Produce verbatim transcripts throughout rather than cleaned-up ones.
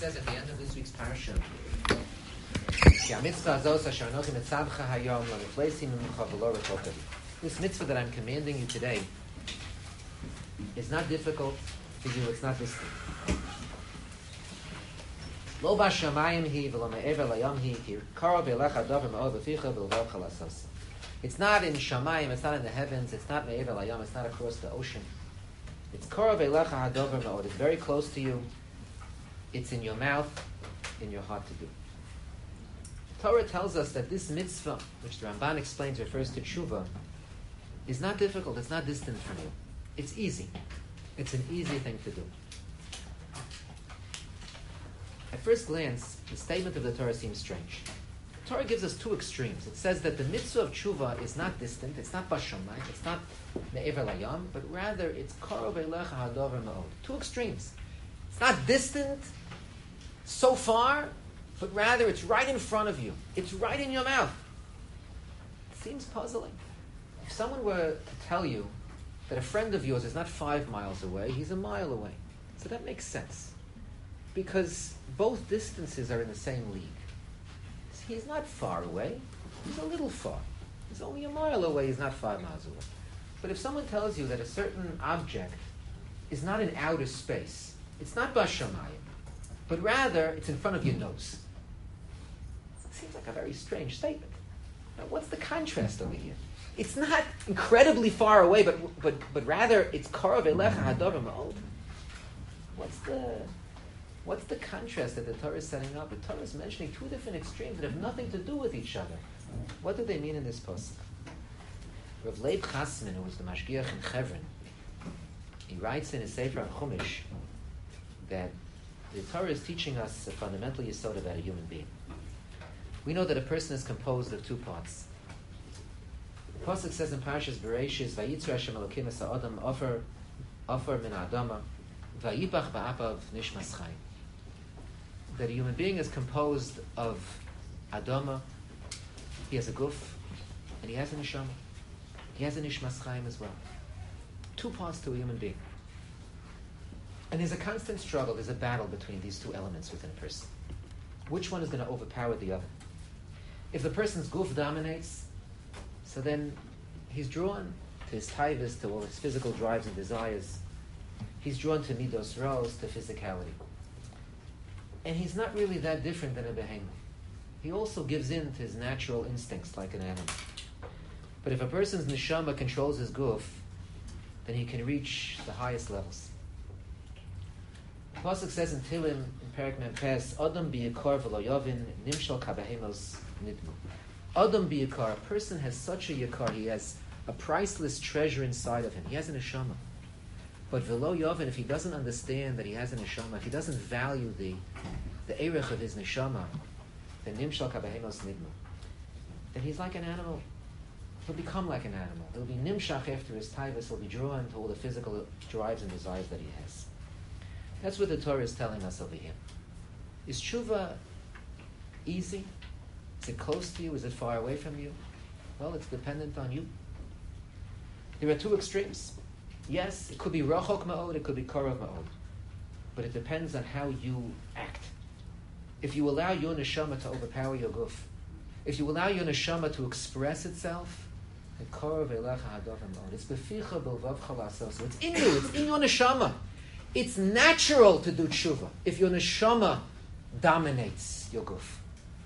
says at the end of this week's parasha, this mitzvah that I'm commanding you today is not difficult for you, it's not distant. It's not in Shamayim, it's not in the heavens, it's not me'ever layam, it's not across the ocean. It's Karav Elecha Hadover Ma'od. It's very close to you. It's in your mouth, in your heart to do. The Torah tells us that this mitzvah, which the Ramban explains refers to tshuva, is not difficult, it's not distant from you. It's easy. It's an easy thing to do. At first glance, the statement of the Torah seems strange. The Torah gives us two extremes. It says that the mitzvah of tshuva is not distant, it's not bashamai, it's not me'ever layam, but rather it's karov elecha hadover ma'od. Two extremes. It's not distant, so far, but rather it's right in front of you. It's right in your mouth. It seems puzzling. If someone were to tell you that a friend of yours is not five miles away, he's a mile away. So that makes sense. Because both distances are in the same league. He's not far away, he's a little far. He's only a mile away, he's not five miles away. But if someone tells you that a certain object is not in outer space, it's not bashamayim, but rather it's in front of your nose, it seems like a very strange statement. Now, what's the contrast over here? It's not incredibly far away, but but but rather it's karav elecha hadover ma'od. What's the What's the contrast that the Torah is setting up? The Torah is mentioning two different extremes that have nothing to do with each other. What do they mean in this pasuk? Rav Leib Chasman, who was the mashgiach in Chevron, he writes in his Sefer on Chumash that the Torah is teaching us a fundamental yesod about a human being. We know that a person is composed of two parts. The pasuk says in Parashas Bereishis, "Vayitzu Hashem Elokim es ha'adam ofer ofer min ha'adama vayibach ba'apav nishmas chayim." That a human being is composed of Adama, he has a guf, and he has a neshama. He has a nishmas chayim as well. Two parts to a human being. And there's a constant struggle, there's a battle between these two elements within a person. Which one is going to overpower the other? If the person's guf dominates, so then he's drawn to his taivas, to all his physical drives and desires. He's drawn to midos ros, to physicality. And he's not really that different than a behemoth. He also gives in to his natural instincts like an animal. But if a person's neshama controls his guf, then he can reach the highest levels. The pasuk says in Tilim, in Perek Mem Pes, Adam biyikar v'lo yavin, nimshal kabehemos nidmu. Adam biyikar, a person has such a yikar, he has a priceless treasure inside of him. He has a neshama. But v'lo yavin, if he doesn't understand that he has a neshama, if he doesn't value the the erech of his neshama, then nimshal kabehemos nidmu. Then he's like an animal. He'll become like an animal. He'll be nimshach after his taivas. He'll be drawn to all the physical drives and desires that he has. That's what the Torah is telling us over here. Is tshuva easy? Is it close to you? Is it far away from you? Well, it's dependent on you. There are two extremes. Yes, it could be rachok ma'od, it could be karav ma'od. But it depends on how you act. If you allow your neshama to overpower your guf, if you allow your neshama to express itself, then karav elecha hadover ma'od. It's beficha b'lvavcha la'asos. So it's in you, it's in your neshama. It's natural to do tshuva if your neshama dominates your guf.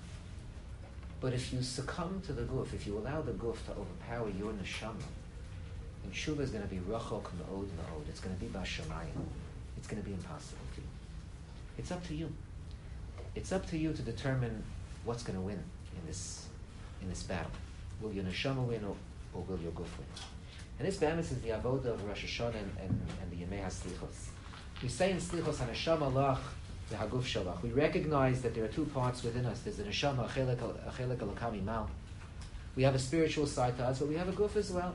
But if you succumb to the guf, if you allow the guf to overpower your neshama, then tshuva is going to be rachok ma'od ma'od. It's going to be bashamayim. It's going to be impossible to you. It's up to you. It's up to you to determine what's going to win in this in this battle. Will your neshama win or, or will your guf win? And this be'emes is the avoda of Rosh Hashanah and, and, and the Yemei HaSlichos. We say in Slichos, HaNeshama lach v'haguf shalach. We recognize that there are two parts within us. There's a neshama, a chelek elokam imal. We have a spiritual side to us, but we have a guf as well.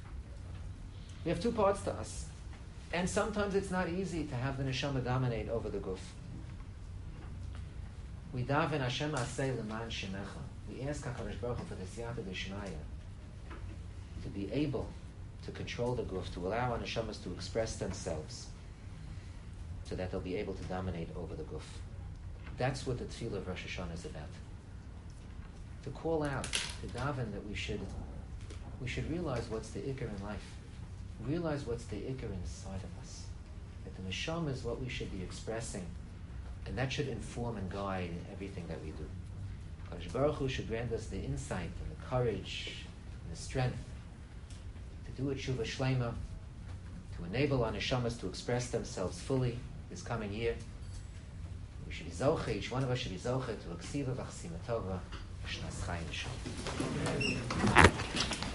We have two parts to us. And sometimes it's not easy to have the neshama dominate over the guf. We daven Hashem aseh l'man shemecha. We ask HaKadosh Baruch Hu for the siyata d'shmaya to be able to control the guf, to allow our neshamas to express themselves so that they'll be able to dominate over the guf. That's what the tefillah of Rosh Hashanah is about. To call out, to daven that we should, we should realize what's the ikar in life. Realize what's the ikar inside of us. That the neshama is what we should be expressing, and that should inform and guide everything that we do. Kadosh Baruch Hu should grant us the insight and the courage and the strength to do a tshuva shleima, to enable our neshamas to express themselves fully this coming year. We should be zoche, each one of us should be zoche to aksiva v'chsima tova, shnas chayim.